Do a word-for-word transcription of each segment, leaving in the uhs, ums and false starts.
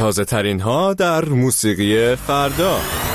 تازه ترین ها در موسیقی فردا.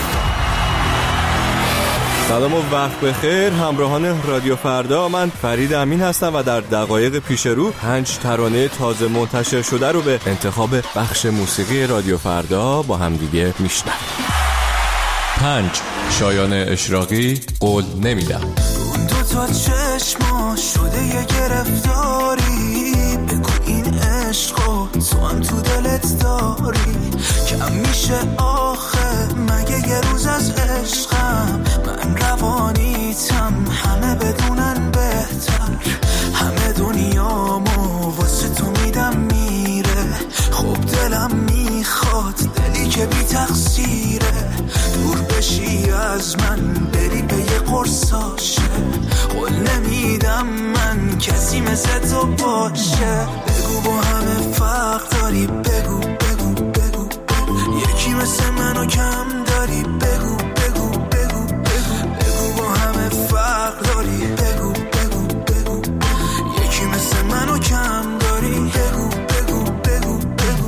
سلام و وقت بخیر همراهان رادیو فردا، من فرید امین هستم و در دقایق پیش رو پنج ترانه تازه منتشر شده رو به انتخاب بخش موسیقی رادیو فردا با هم دیگه میشنویم. پنج، شایان اشراقی، قول نمیدم. اون دو تا چشما شده یه گرفتاری، بگو این عشقو تو هم تو دلت داری، کم میشه آخه مگه یه روز از عشقم، من روانیتم همه بدونن بهتر، همه دنیامو واسه تو میدم میره، خب دلم میخواد دلی که بی تقصیره، دور بشی از من بری به یه قرصاشه، قول نمیدم من کسی مثل تو باشه، بگو با همه فرق داری، بگو بگو بگو بگو یکی مثل منو کم داری، بگو بگو بگو بگو بگو با همه فرق داری، بگو بگو بگو یکی مثل منو کم داری، بگو بگو بگو بگو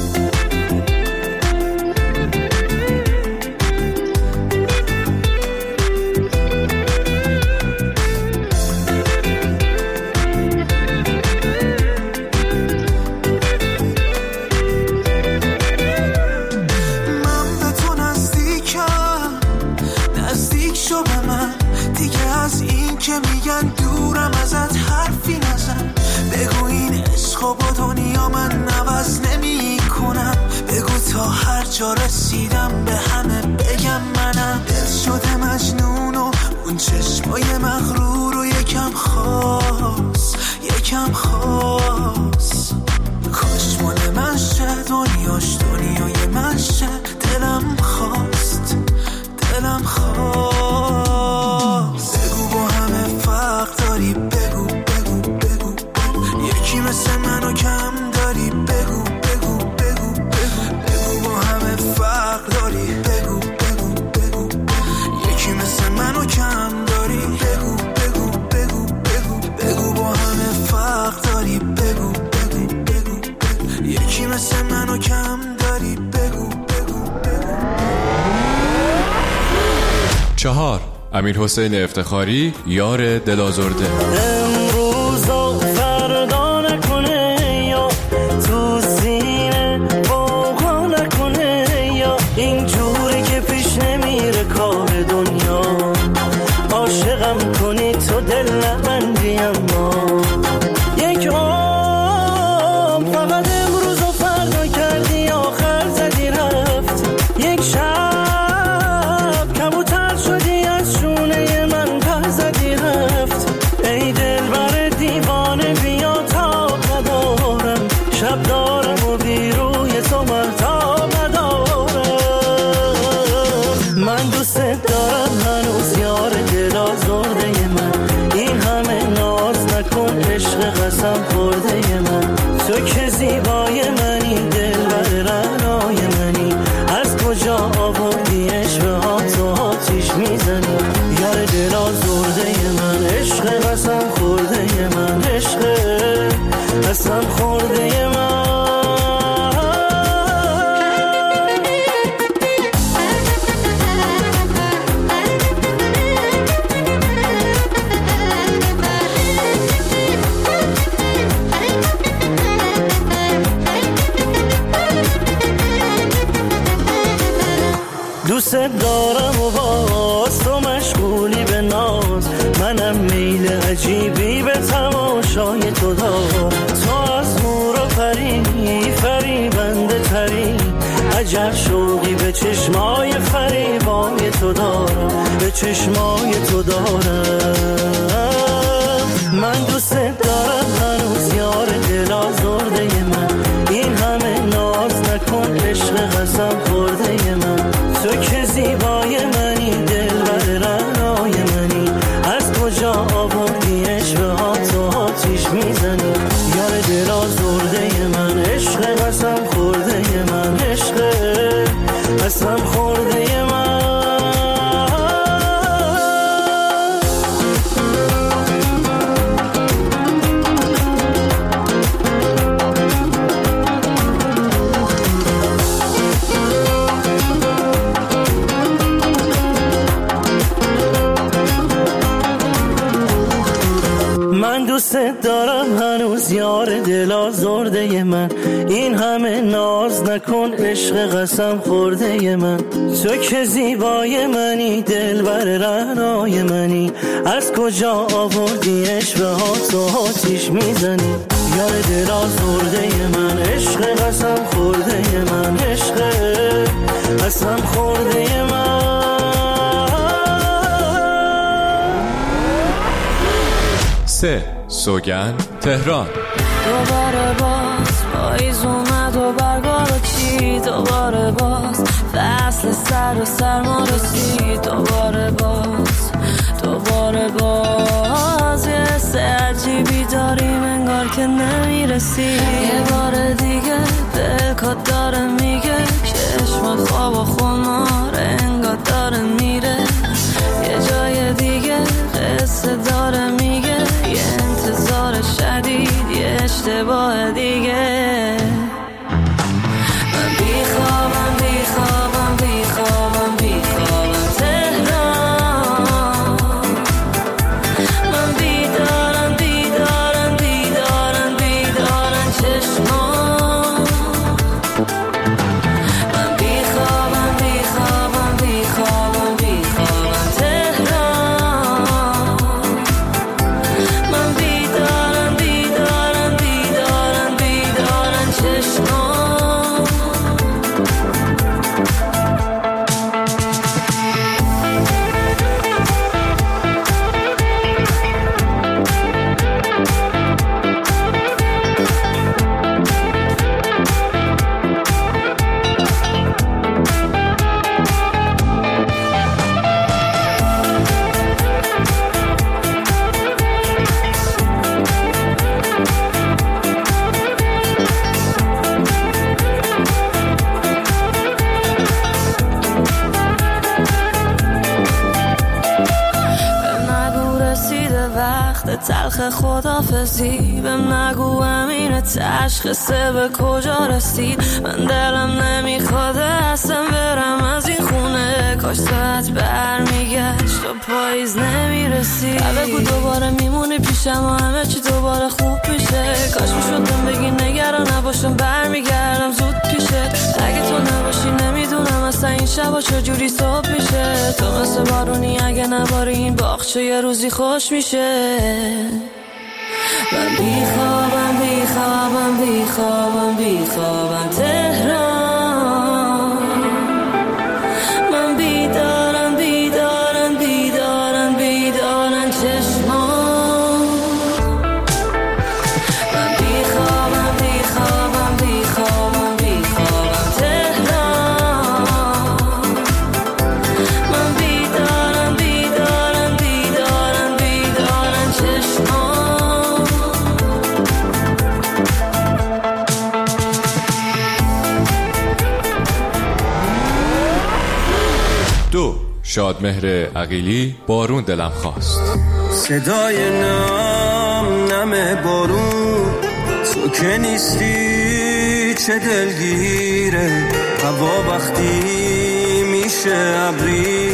میگن دورم ازت حرفی نزن، بگو این عشقو با دنیا من عوض نمی کنم، بگو تا هر جا رسیدم به همه بگم منم، دل شده مجنون و اون چشمای مغرور و یکم خاص یکم خاص، کاش مال من شه دنیاش دنیای من شه، دلم خواست دلم خواست، بگو با همه فرق داری، بگو بگو بگو بگو یکی مثل منو کم داری، بگو بگو بگو بگو بگو با همه فرق داری، بگو بگو بگو یکی مثل منو کم داری، بگو بگو بگو بگو بگو با همه فرق داری، بگو بگو بگو بگو یکی مثل منو کم داری، بگو بگو بگو. چهار، امیرحسین افتخاری، یار دلازرده. امروز و فردا نکنه یا تو سینه بوقا نکنه، یا اینجوری که پیش نمیره کار دنیا، عاشقم کنی تو دل نبندی، اما یک عام فقط امروز و فردا کردی، آخر زدی رفت یک شب کبوتر شدی از شونه من پر زدی رفت، ای دل بر دیوانه بیا تاب ندارم، شب دارم و بیروی تو مرتاب ندارم، من دوست دارم هنوز یار دل آزرده من، این همه ناز نکن عشق قسم خورده من، تو که زیبای منی دل بر رعنای منی، از کجا آوردی عشق ها تو آتیش میزنی، یار دل آزرده من، عشق قسم خورده من، عشق قسم خورده من. دوست دارم و باز تو مشغولی به ناز، منم میل عجیبی به تماشای تو دارم، تو از مور و پری فریبنده تری، عجب شوقی به چشمای فریبای تو دارم، به چشمای تو دارم، من دوست دارم هنوز یار دل آزرده من، این همه ناز نکن عشق قسم خورده من، تو که زیبای منی دل بر رعنای منی، از کجا آوردی عشق ها تو آتیش میزنی، یار دل آزرده من، عشق قسم خورده من، عشق قسم خورده من. دوست دارم هنوز یار دل آزرده من، این همه ناز نکن عشق قسم خورده من. تو که زیبای منی دلبر رعنای منی، از کجا آوردی عشق ها تو آتیش میزنی. یار دل آزرده من، عشق قسم خورده من، عشق قسم خورده من. سه سوگن تهران. دوباره باز پاییز اومد و برگا رو چید، دوباره باز فصل سر و سرما رسید، دوباره باز دوباره باز یه حس عجیبی داریم انگار که نمیرسی. یه بار دیگه دلکات داره میگه چشم خواب و خمار انگار داره میره، یه جای دیگه قصه داره میگه یه انتظار شدید یه اشتباه دیگه. من بیخوابم بیخوابم بیخوابم بیخوابم تهران، من بیدارم بیدارم بیدارم بیدارم چشمان. من بیخوابم بیخوابم بیخوابم بیخوابم تهران، من بیدارم بیدارم بیدارم بیدارم چشمان. تلخ خدافزی بهم نگو امین تشخیصه به کجا رسید. من دلم نمیخواد اصلا برم از این خونه، کاش ساعت برمیگشت و پاییز نمیرسید. بگو دوباره میمونی پیشم و همه چی دوباره خوب میشه، کاش میشدم بگی نگران نباشم برمیگردم زود پیشت. اگه تو نباشی نمیدونم اصلا این شبا چجوری صبح میشه. تو مثل بارونی اگه نباری این باغچه یه روزی خوش میشه. من بیخوابم بیخوابم بیخوابم بیخوابم تهران، من بیدارم بیدارم بیدارم بیدارم چشمان. من بیخوابم بیخوابم بیخوابم بیخوابم تهران، من بیدارم بیدارم بیدارم بیدارم چشمان. دو شادمهر عقیلی بارون دلم خواست. صدای نم نم بارون، تو که نیستی چه دلگیره. هوا وقتی میشه ابری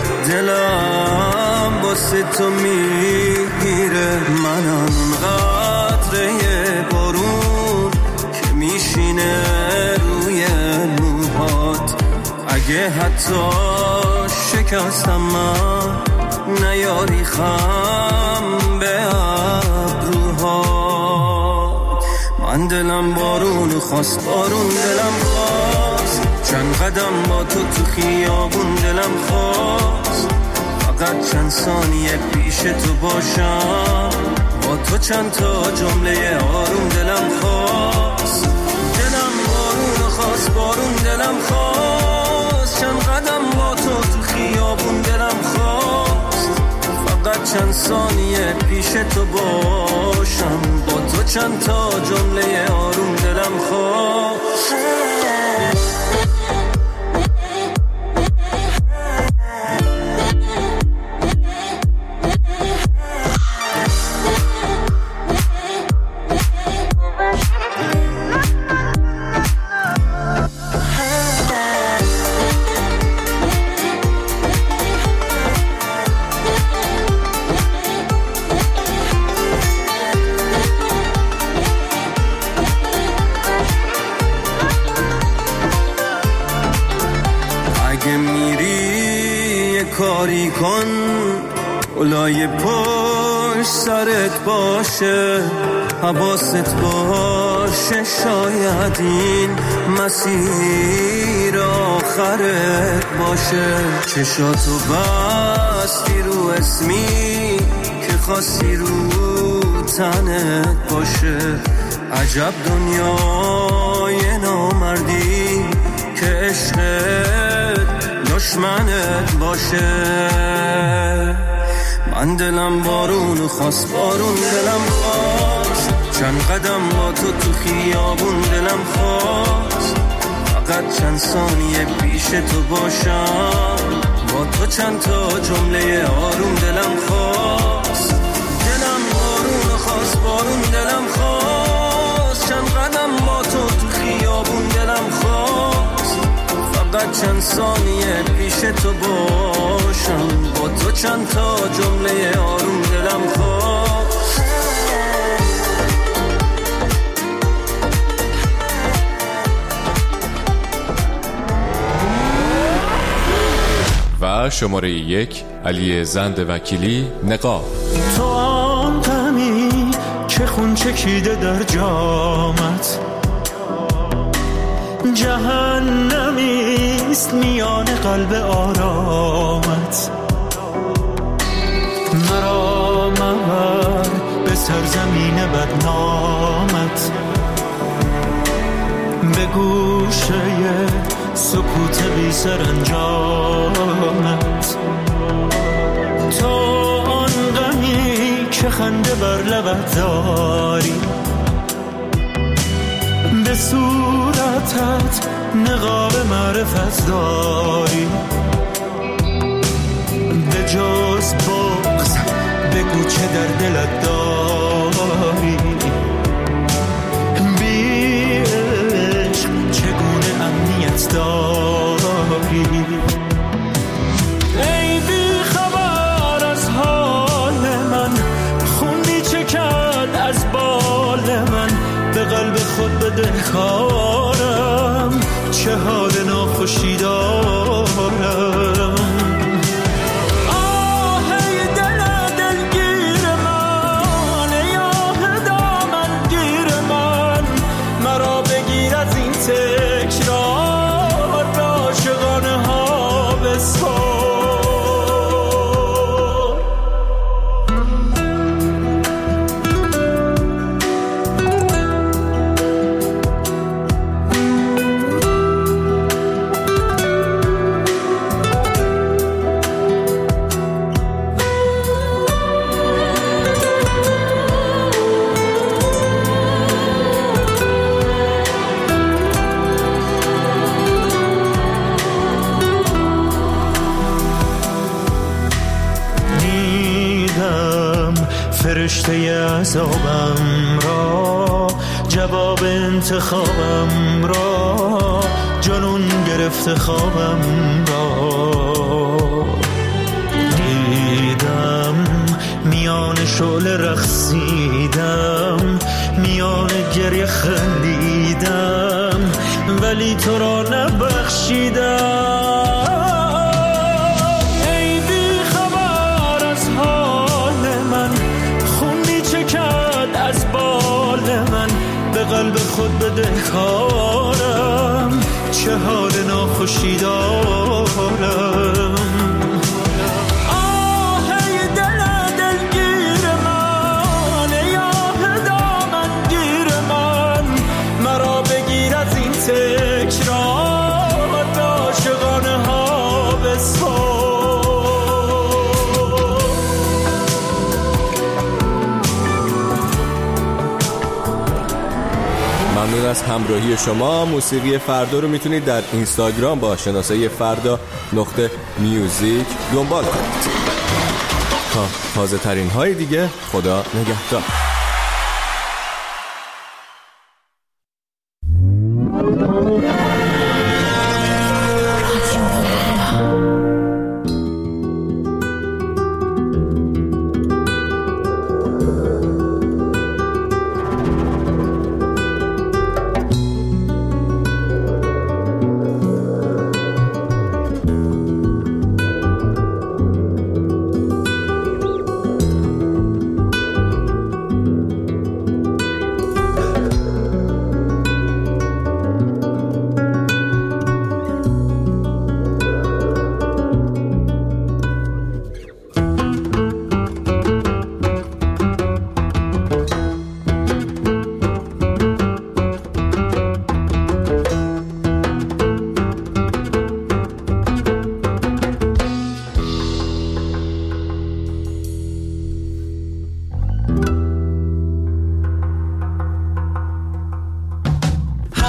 دلم واسه تو میگیره. منم قطره بارون که میشینه روی موهات، اگه حتی شکستم من نیاری خم به ابروهات. من دلم بارون خواست بارون دلم خواست، چند قدم با تو تو خیابون دلم خواست. فقط چند ثانیه پیش تو باشم، با تو چند تا جمله آروم دلم خواست. دلم بارون خواست بارون دلم خواست، چند قدم با تو تو خیابون دلم خواست. فقط چند ثانیه پیش تو باشم، با تو چند تا جمله آروم دلم خواست. کاری کن اولای پشت سرت باشه، حواست باشه شاید این مسیر آخرت باشه. چشاتو بستی رو اسمی که خواستی رو تنت باشه. عجب دنیای نامردی که عشقت دشمنت باشه. من دلم بارون خواست، بارون دلم خواست، چند قدم با تو تو خیابون دلم خواست. فقط چند ثانیه پیش تو باشم، با تو چند تا جمله آروم دلم خواست. دلم بارون خواست، بارون دلم خواست، چند قدم با تو تو خیابون دلم خواست. فقط چند ثانیه پیش تو باشم، با تو چند تا جمله آروم دلم خواست. و شماره یک علی زند وکیلی، نقاب. تو آن غمی که خون چکیده در جامت، جهنمیست میان قلب آرامت. مرا مبر به سرزمین بدنامت، به گوشه سکوت بی سرانجامت. تو آن غمی که خنده بر لبت داری، به صورتت نقاب معرفت داری. به جز بغض بگو چه در دلت داری. بی عشق چگونه امنیت داری. ای بی خبر از حال من، خون می چکد از بال من. به قلب خود بده کارم، چه حال ناخوشی دارم. آهی دل دلگیر من، ای آه دامن گیر من. مرا بگیر از این تکرار، عاشقانه ها بسپار. فرشته عذابم را، جواب انتخابم را، جنون گرفته خوابم را. دیدم میان شعله رقصیدم، میان گریه خندیدم، ولی تو را نبخشیدم. از بال من به قلب خود بده کارم، چه حال ناخوشی دارم. آهی دل دلگیر من، ای آه دامن گیر من. مرا بگیر از این تکرار، عاشقانه ها بسپار. ممنون از همراهی شما. موسیقی فردا رو میتونید در اینستاگرام با شناسه فردا نقطه میوزیک دنبال کنید. تا تازه ترین های دیگه، خدا نگهدار.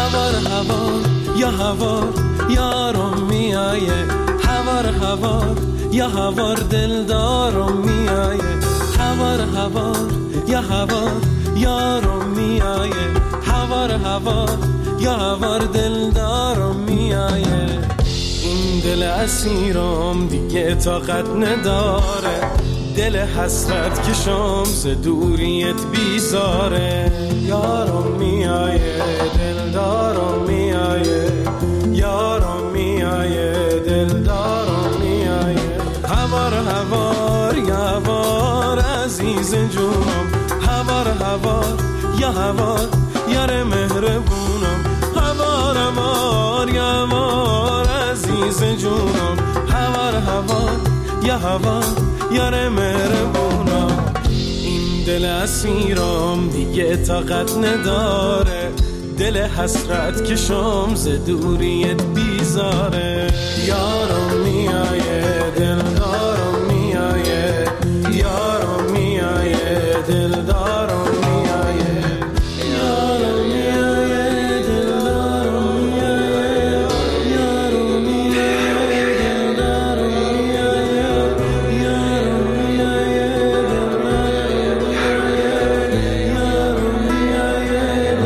هوار هوار یا هوار یارم میایه هوار هوار یا هوار دلدارم میایه هوار هوار یا هوار یارم میایه هوار هوار یا هوار دلدارم میایه این دل اسیرم دیگه طاقت نداره دل حسرت کشم ز دوریت بیزاره یارم میایه دلدارم میایه یارم میایه دلدارم میایه هوار هوار یا هوار عزیز جونم هوار هوار یا هوار یار مهربونم هوار هوار یا هوار عزیز جونم هوار هوار یا هوار یار مهربونم این دل اسیرم دیگه طاقت نداره دل حسرت کشم ز دوریت بیزاره یارم میایه دلدارم میایه یارم میایه دلدارم میایه یارم میایه دلدارم میایه یارم میایه دلدارم میایه یارم میایه دلدارم میایه یارم میایه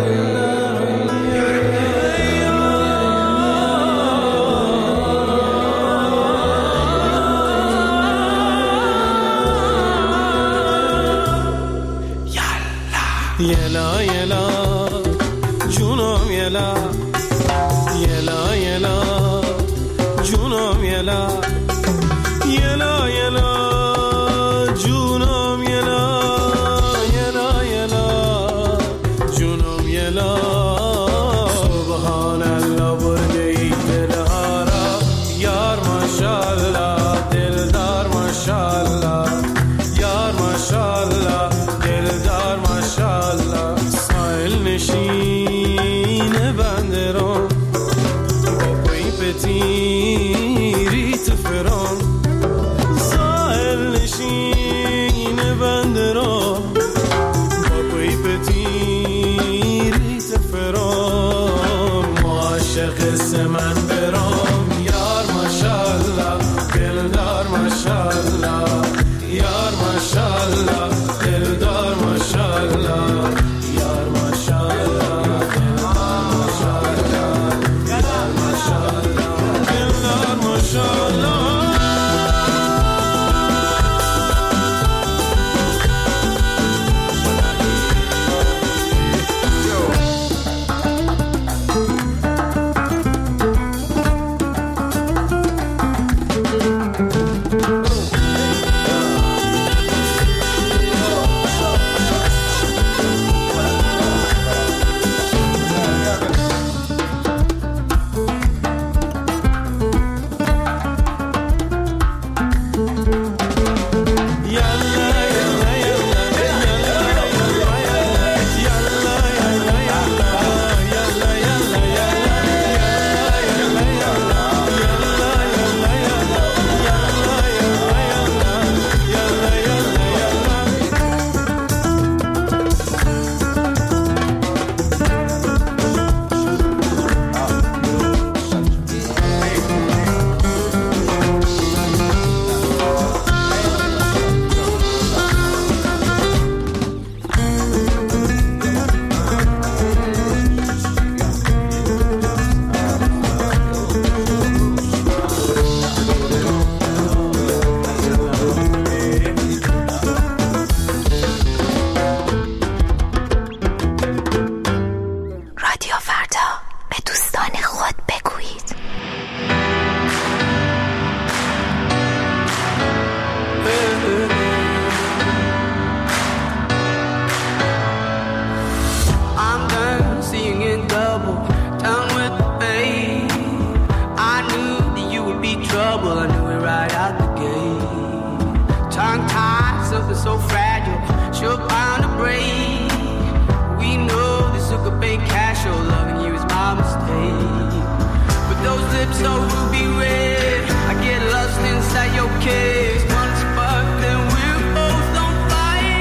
یلا یلا جونم یلا یلا یلا جونم یلا یلا یلا جونم یلا یلا یلا جونم یلا سبحان الله برده ای دلها را یار ماشاءالله دلدار ماشاءالله یار ماشاءالله دلدار ماشاءالله سایل نشین بنده رو با پایی پتیری تفران سایل نشین بنده رو با پایی پتیری تفران معاشق سمن برام یار ماشاءالله دلدار ماشاءالله یار ماشاءالله دلدار ماشاءالله یار ماشاءالله دلدار ماشاءالله یار ماشاءالله دلدار ماشاءالله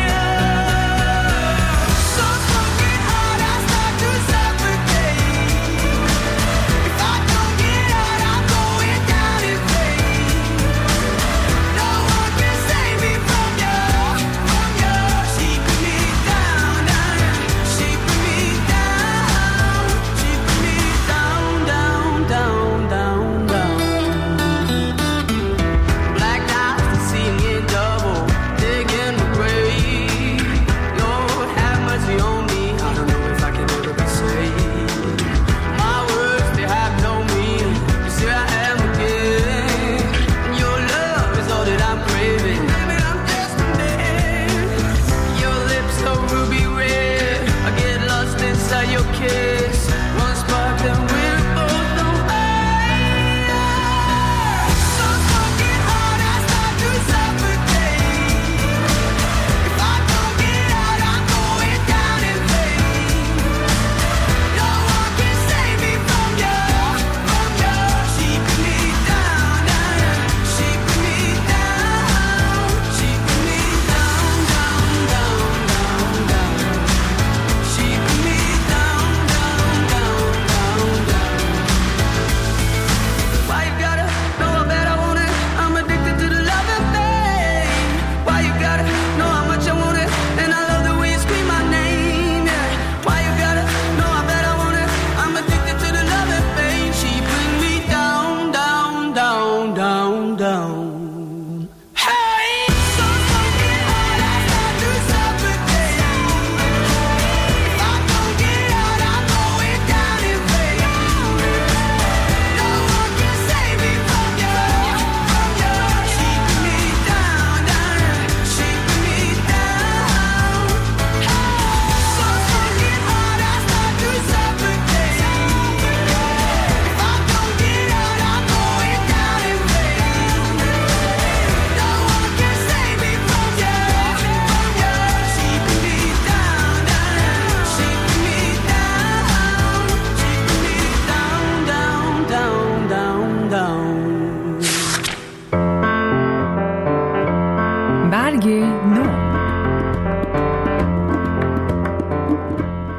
So fucking hard I start to suffocate.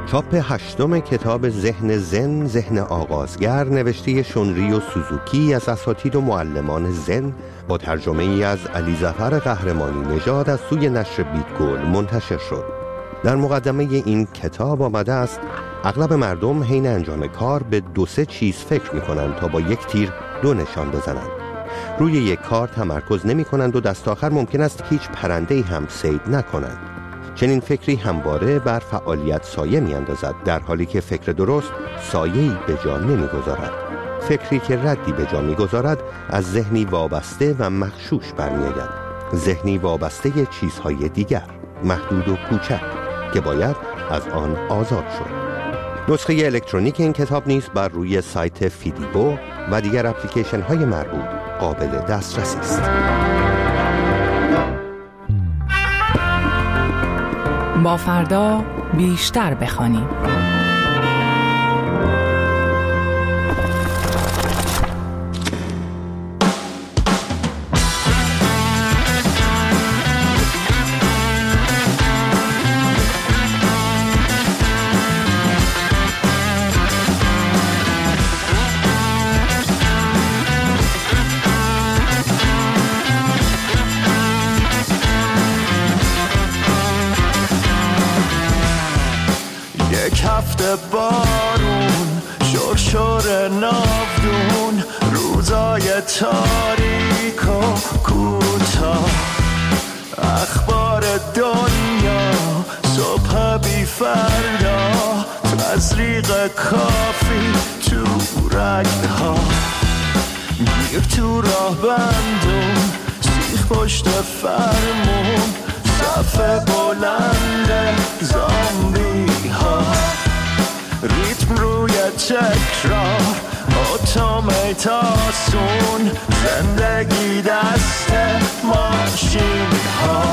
چاپ هشتم کتاب ذهن زن، ذهن آغازگر، نوشته شونریو سوزوکی از اساتید و معلمان زن با ترجمه ای از علی ظفر قهرمانی نژاد از سوی نشر بیتگل منتشر شد. در مقدمه این کتاب آمده است اغلب مردم حین انجام کار به دو سه چیز فکر می کنند تا با یک تیر دو نشان بزنند. روی یک کار تمرکز نمی کنند و دست آخر ممکن است هیچ پرنده‌ای هم صید نکنند. چنین فکری همواره بر فعالیت سایه می اندازد، در حالی که فکر درست سایه‌ای به جا نمی گذارد. فکری که ردی به جا می گذارد از ذهنی وابسته و مغشوش برمی آید. ذهنی وابسته چیزهای دیگر، محدود و کوچک که باید از آن آزاد شد. نسخه الکترونیک این کتاب نیز بر روی سایت فیدیبو و دیگر اپلیکیشن های مربوط قابل دسترسی است. با فردا بیشتر بخوانیم. هفته بارون شرشر ناودون روزای تاریک و کوتاه اخبار دنیا صبح بی فردا تزریق کافی تو رگها گیر تو راه بندون سیخ پشت فرمون صف بلند زامبی ها ریتم روی تکرار اتوماتاسون زندگی دست ماشین ها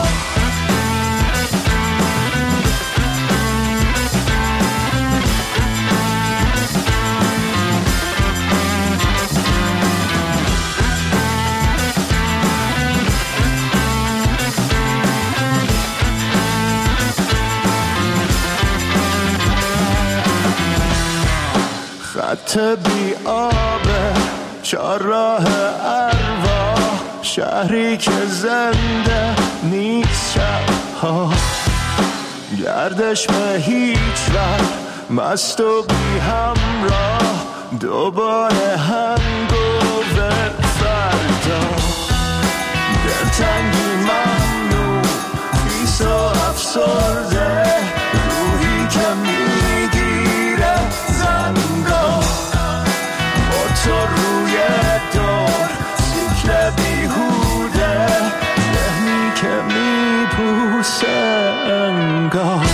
خط بی آبه چهارراه ارواح شهری که زنده نیست شبها گردش به هیچ وقت مست و بی همراه دوباره هنگوور فردا دلتنگی ممنوع پیس و افسرده روحی که میگیره زنگاه با تو روی دور سیکل بیهوده ذهنی که میپوسه انگاه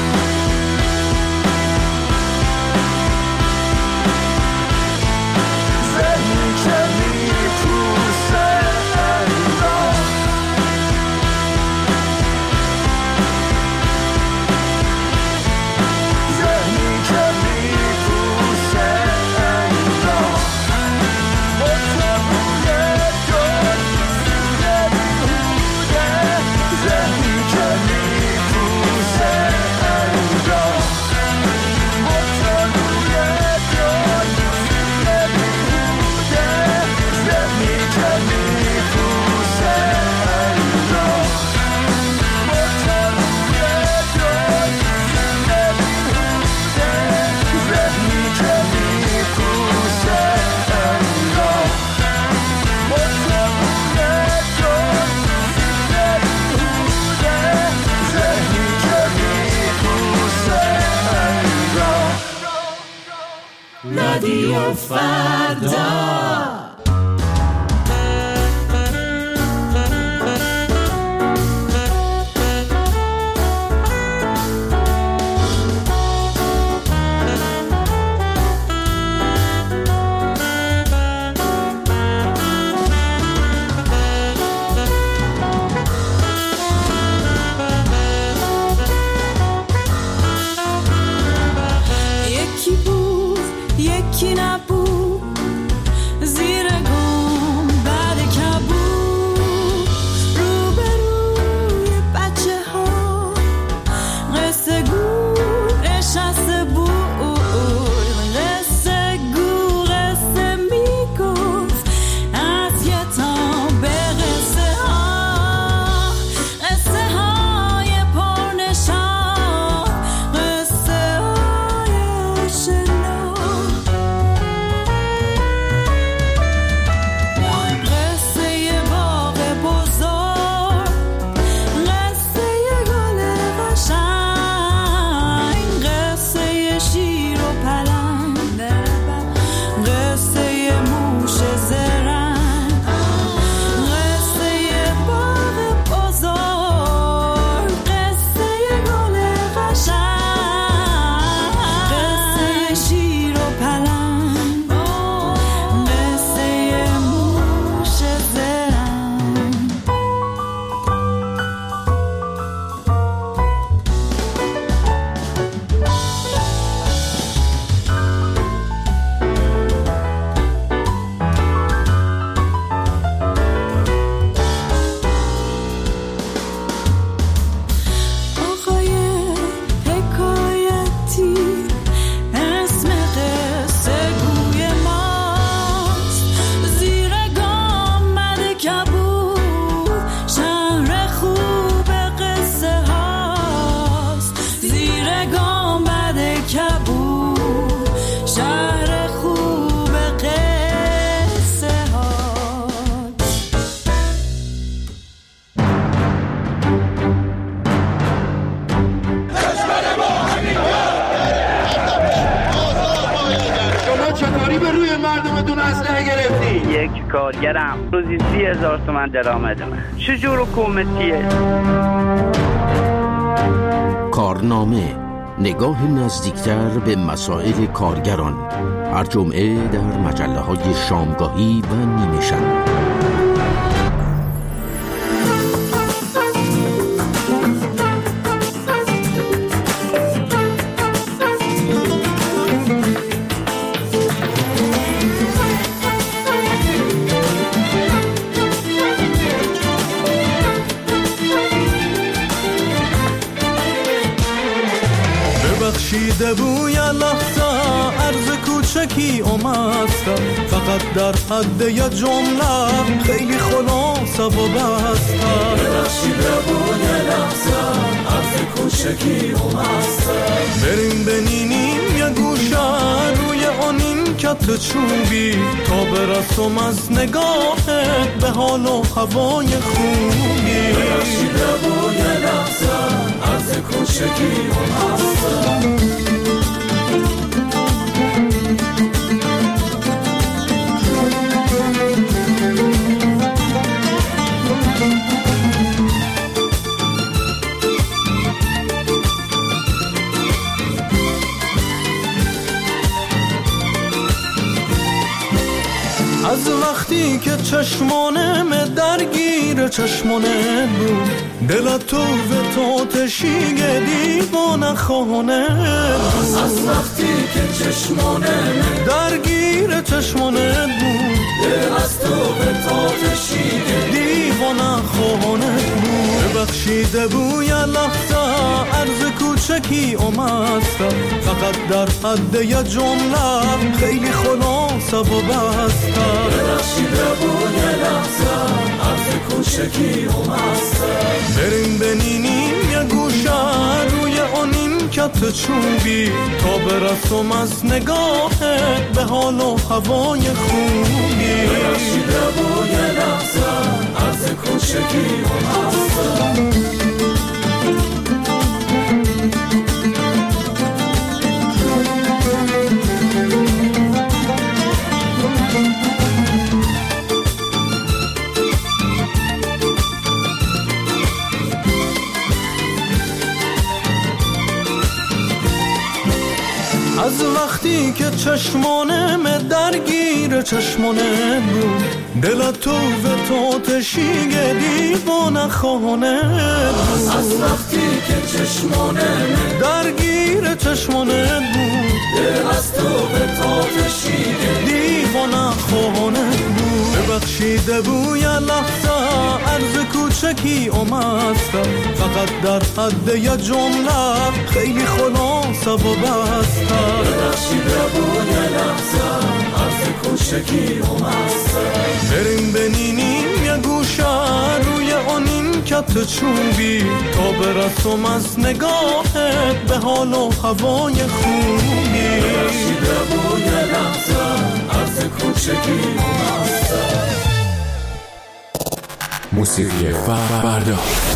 رادیو فردا یکی نبود زیر گم بعد کبود روبروی بچه ها قصه گو نشسته مردمتون اسلحه گرفتی؟ یک کارگرم روزی سی هزار تومن درآمدمه. چجور حکومتیه؟ کارنامه، نگاه نزدیکتر به مسائل کارگران، هر جمعه در مجله های شامگاهی و نیمه شب. بخشیده بوی لحظه عرض کوچکی اومدستم، فقط در حد یه جمله خیلی خلاصه و بستم. بخشیده بوی لحظه عرض کوچکی اومدستم، بریم بنینیم یه گوشه روی آنین کت چوبی، تا برسم از نگاهت به حال و هوای خوبی. بخشیده بوی لحظه عرض کوچکی اومدستم. از وقتی که چشمانم درگیر چشمانه بود، دل تو و تو تشیگه دیوانه خانه بود. از وقتی که چشمانم درگیر چشمانه بود، دل از تو و تو تشیگه دیوانه خانه بود. ببخشیده بوی لحظه عرض کوچکی اومدستم، فقط در حد یه جمله خیلی خلاصه و بستم. ببخشیده بوی لحظه عرض کوچکی اومدستم، بریم بنینیم یه گوشه روی آنین کت چوبی، تا برسم از نگاهت به حال و هوای خوبی. ببخشیده بوی لحظه عرض کوچکی اومدستم. از وقتی که چشمانم درگیر چشمانه بود، دل تو و تو تشیگه دیوانه خانه بود. از وقتی که چشمانم درگیر چشمانه بود، دل از تو و تو تشیگه دیوانه خانه بود. ببخشیده بوی لحظه عرض کوچکی اومدستم، فقط در حد یه جمله خیلی خلاصه و بستم. ببخشیده بوی لحظه عرض کوچکی اومدستم، بریم بنینیم یه گوشه روی آنین کت چوبی، تا برسم از نگاهت به حال و هوای خوبی. ببخشیده بوی لحظه عرض کوچکی اومدستم. موسیقی فردا.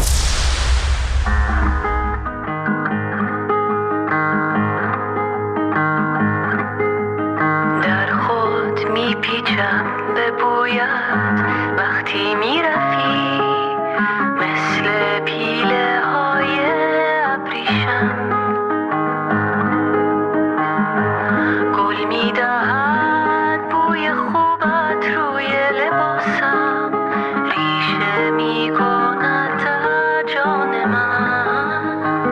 در خود میپیچم به بویت وقتی میرفی، مثل پیله های ابریشم گل میدهد بوی خوبت روی لباسم، ریشه میکند در جان من.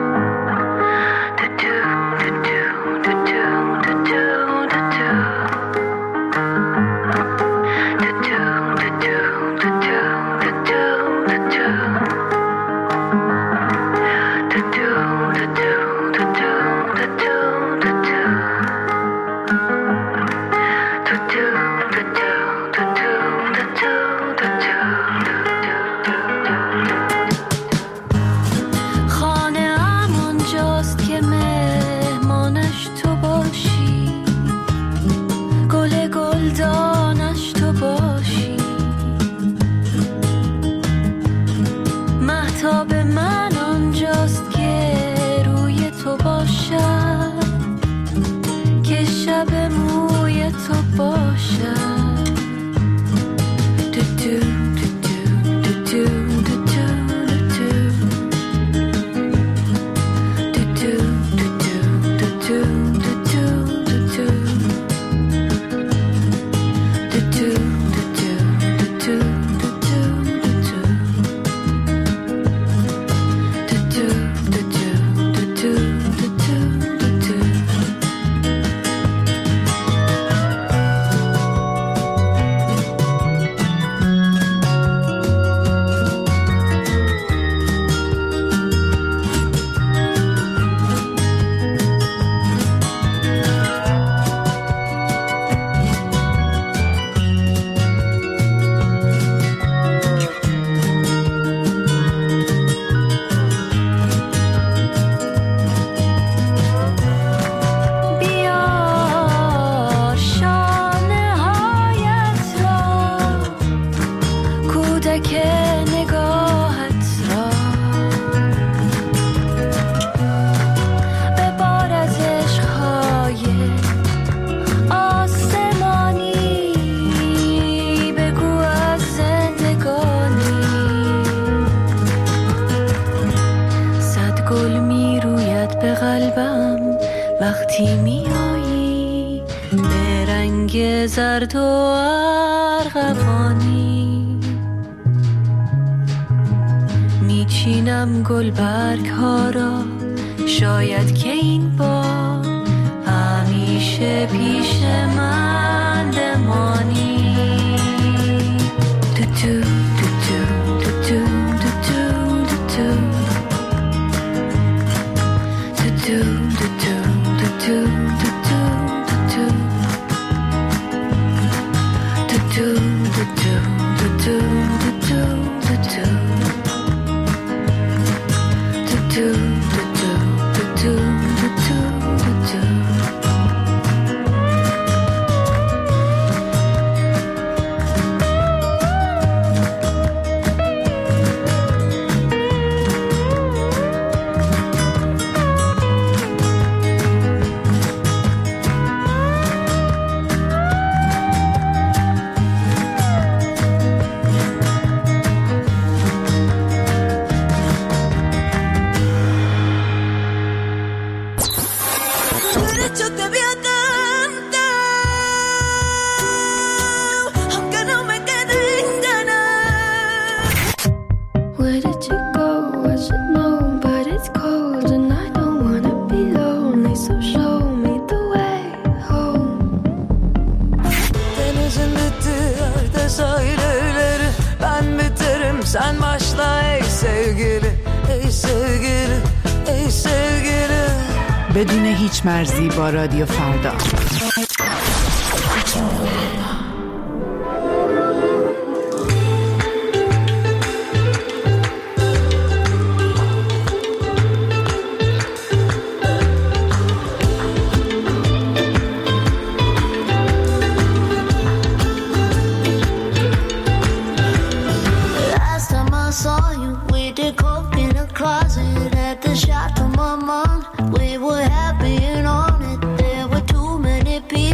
دو دو دو دو دو دو دو شب موی تو باش. وقتی میایی به رنگ زرد و ارغوانی، میچینم گلبرگ ها را، شاید که این بار همیشه پیش من بمانی. تو تو تو تو تو تو تو تو تو تو Sen başla ey sevgili, ey sevgili, ey sevgili. بدون هیچ مرزی با رادیو فردا. We were happy and on it. There were too many people.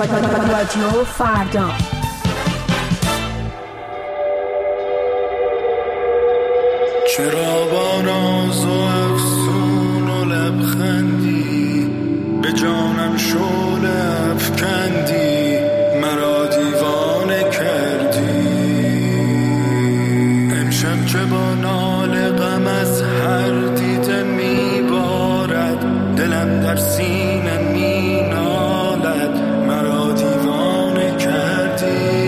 رادیو فردا. چرا با ناز و افسون و لبخندی به جانم شعله افکندی، مرا دیوانه کردی. امشب چه با ناله غم از هر دیده میبارد، دلم در سینه مینالد، مرا دیوانه کردی.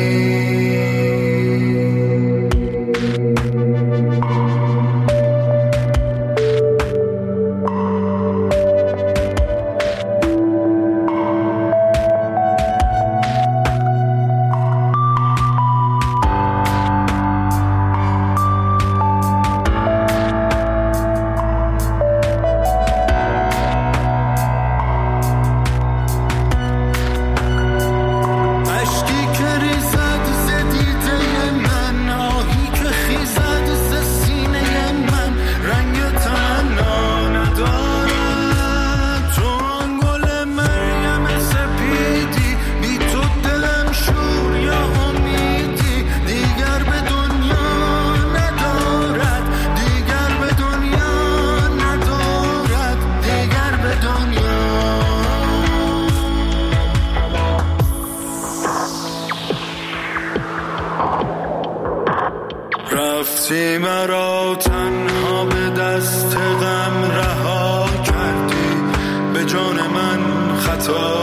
رفتی مرا تنها به دست غم رها کردی، به جان من خطا